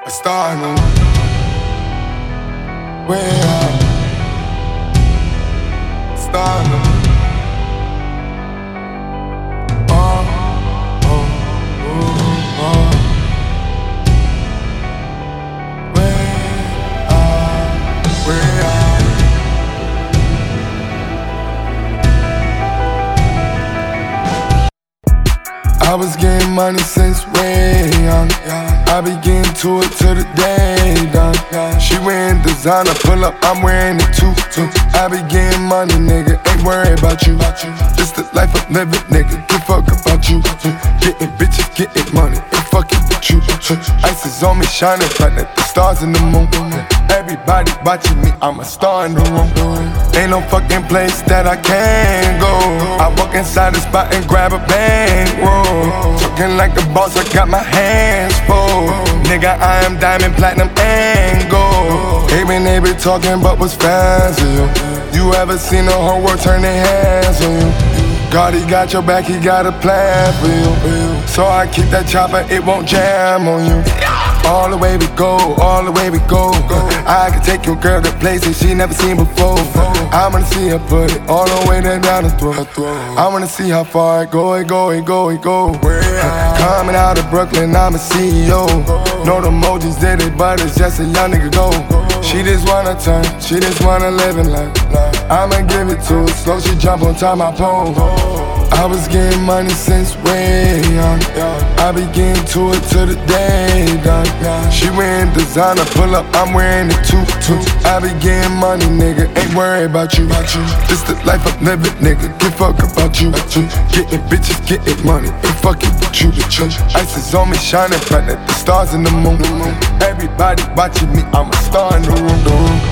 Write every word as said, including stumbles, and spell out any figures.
A star in the room. Way up. Star in the room. Oh, oh, oh, oh. Way up, way up. I was getting money since way young. I be getting to it till the day done. She wearing designer, pull up, I'm wearing it too, too. I be getting money, nigga, ain't worried about you. This the life I'm living, nigga, give fuck about you. Getting bitches, getting money, ain't fucking with you. Ice is on me, shining bright like the stars in the moon. Everybody watching me, I'm a star in the room. Ain't no fucking place that I can't go. I walk inside the spot and grab a bankroll. Talking like a boss, I got my hands full. Nigga, I am diamond, platinum, and gold. Even they be talking about what's fancy. You ever seen the whole world turn their hands on you? God, he got your back, he got a plan for you. So I keep that chopper, it won't jam on you. All the way we go, all the way we go. I can take your girl to places she never seen before. I wanna see her put it all the way down the throat. I wanna see how far it go, it go, it go, it go. Coming out of Brooklyn, I'm a C E O. Know the emojis did it, but it's just a young nigga go. She just wanna turn, she just wanna live in life. I'ma give it to her, slow she jump on top my pole. I was getting money since way young. I be getting to it till the day done. She wearing designer, pull up, I'm wearing it too, too. I be getting money, nigga, ain't worried about you. This the life I'm living, nigga, give fuck about you. Getting bitches, getting money, ain't fucking with you. Ice is on me, shining bright like the stars in the moon. Everybody watching me, I'm a star in the room.